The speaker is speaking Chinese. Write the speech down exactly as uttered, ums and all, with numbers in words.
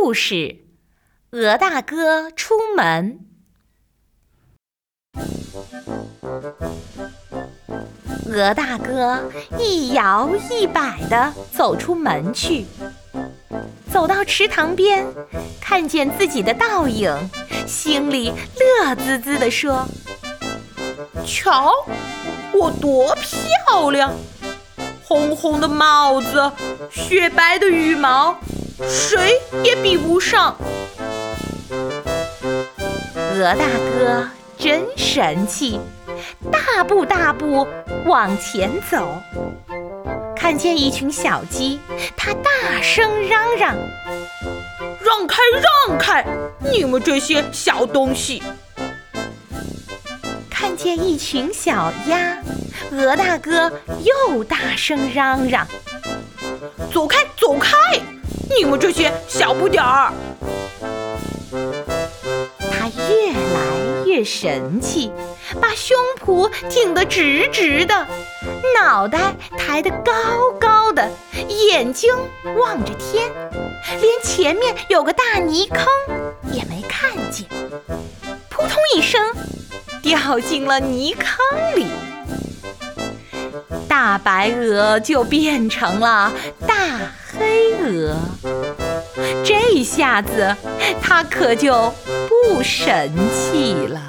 故事：鹅大哥出门。鹅大哥一摇一摆地走出门去，走到池塘边，看见自己的倒影，心里乐滋滋地说：瞧，我多漂亮！红红的帽子，雪白的羽毛，谁也比不上。鹅大哥真神气，大步大步往前走，看见一群小鸡，他大声嚷嚷：让开让开，你们这些小东西！看见一群小鸭，鹅大哥又大声嚷嚷：走开走开，你们这些小不点儿！他越来越神气，把胸脯挺得直直的，脑袋抬得高高的，眼睛望着天，连前面有个大泥坑也没看见，扑通一声掉进了泥坑里。大白鹅就变成了大黑鹅，这下子它可就不神气了。